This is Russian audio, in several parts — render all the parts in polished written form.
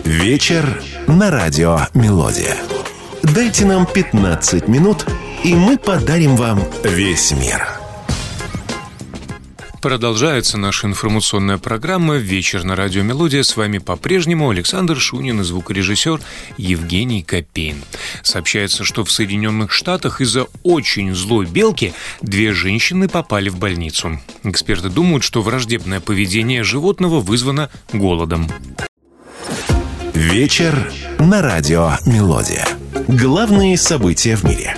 Вечер на радио «Мелодия». Дайте нам 15 минут, и мы подарим вам весь мир. Продолжается наша информационная программа «Вечер на радио «Мелодия». С вами по-прежнему Александр Шунин и звукорежиссер Евгений Копейн. Сообщается, что в Соединенных Штатах из-за очень злой белки 2 женщины попали в больницу. Эксперты думают, что враждебное поведение животного вызвано голодом. Вечер на радио «Мелодия». Главные события в мире.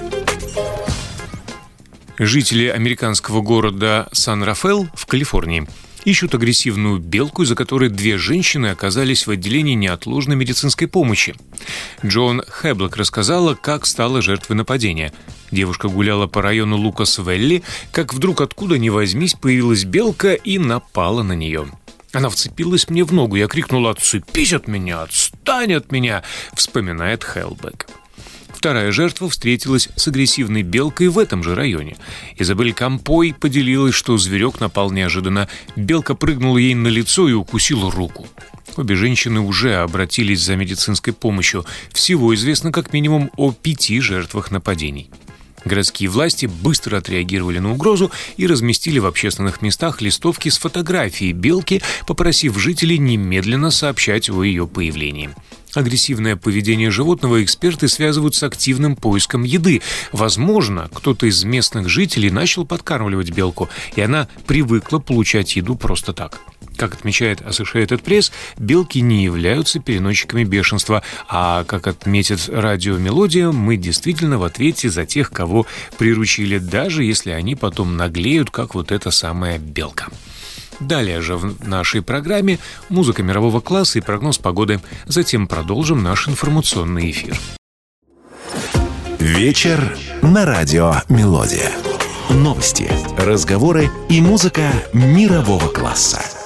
Жители американского города Сан-Рафаэл в Калифорнии ищут агрессивную белку, из-за которой 2 женщины оказались в отделении неотложной медицинской помощи. Джоан Хэблок рассказала, как стала жертвой нападения. Девушка гуляла по району Лукас-Вэлли, как вдруг откуда ни возьмись появилась белка и напала на нее. Она вцепилась мне в ногу, я крикнула: «Отцепись от меня, отстань от меня», вспоминает Хэблок. Вторая жертва встретилась с агрессивной белкой в этом же районе. Изабель Кампой поделилась, что зверек напал неожиданно. Белка прыгнула ей на лицо и укусила руку. Обе женщины уже обратились за медицинской помощью. Всего известно как минимум о 5 жертвах нападений. Городские власти быстро отреагировали на угрозу и разместили в общественных местах листовки с фотографией белки, попросив жителей немедленно сообщать о ее появлении. Агрессивное поведение животного эксперты связывают с активным поиском еды. Возможно, кто-то из местных жителей начал подкармливать белку, и она привыкла получать еду просто так. Как отмечает Associated Press, белки не являются переносчиками бешенства, а, как отметит радио «Мелодия», мы действительно в ответе за тех, кого приручили, даже если они потом наглеют, как вот эта самая белка. Далее же в нашей программе музыка мирового класса и прогноз погоды. Затем продолжим наш информационный эфир. Вечер на радио «Мелодия». Новости, разговоры и музыка мирового класса.